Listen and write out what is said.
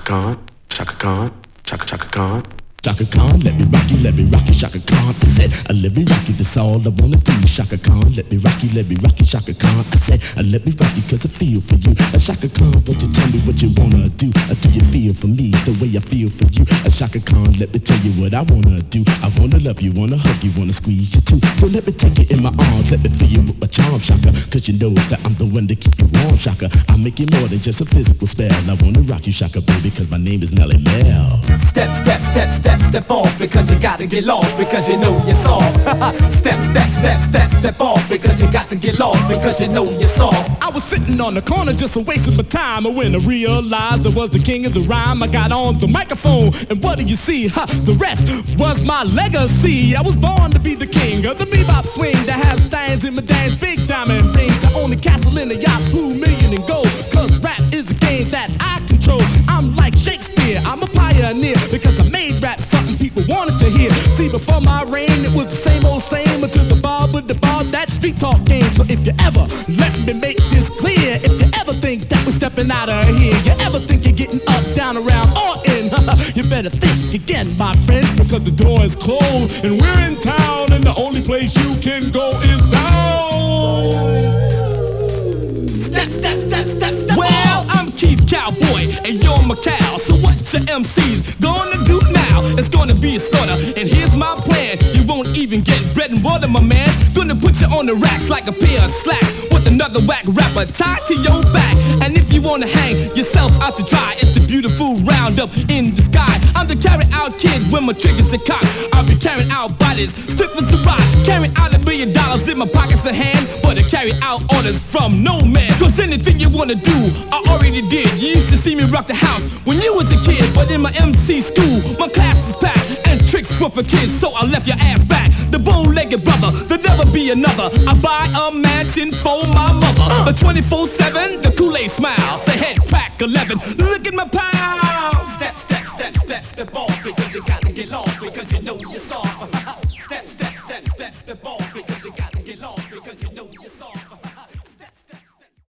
Khan, Chaka Khan, Chaka Khan. Chaka Khan, let me rock you, Chaka Khan. I said, let me rock you, that's all I wanna do. Chaka Khan, let me rock you, Chaka Khan. I said, let me rock you, cause I feel for you. Chaka Khan, won't you tell me what you wanna do? Do you feel for me the way I feel for you? Chaka Khan, let me tell you what I wanna do. I wanna love you, wanna hug you, wanna squeeze you too. So let me take you in my arms, let me feel you with my charm, Chaka. Cause you know that I'm the one to keep you warm, Chaka. I'll make you more than just a physical spell. I wanna rock you, Chaka, baby, cause my name is Nelly Mel. Step, step, step, step, step off, because you got to get lost, because you know you're soft. Step, step, step, step, step off, because you got to get lost, because you know you're soft. I was sitting on the corner just wasting my time, and when I realized I was the king of the rhyme, I got on the microphone, and what do you see? The rest was my legacy. I was born to be the king of the bebop swing that has stands in my dance, big diamond rings. I own the castle in the Yahoo million in gold, cause rap is a game that I control. I'm like Shakespeare, I'm a pioneer, because I made rap something people wanted to hear. See, before my reign, it was the same old same, until the bar with the bar, that street talk game. So if you ever, let me make this clear, if you ever think that we're stepping out of here, you ever think you're getting up, down, around, or in, you better think again, my friend, because the door is closed, and we're in town, and the only place you can go is down. Step, step, step, step, step. Well, I'm Keith Cowboy, and you're my cow. So what your MCs gonna do now? It's gonna be a slaughter, and here's my plan. You won't even get bread and water, my man. Gonna put you on the racks like a pair of slacks, with another whack rapper tied to your back. And if you wanna hang yourself out to dry, it's the beautiful roundup in the sky. I'm the carry-out kid when my trigger's the cock. I'll be carrying out bodies, stiff as a rock, carrying out $1 billion in my pockets of hand, but I carry out orders from no man. Cause anything you wanna do, I already did. You used to see me rock the house when you was a kid, but in my MC school, my class was packed, and tricks were for kids, so I left your ass back. The bow-legged brother, there'll never be another. I buy a mansion for my mother, but 24/7, the Kool-Aid smile, say head crack 11, look at my pal. Step, step, step, step, step off, because you got to get lost, because you know you're soft.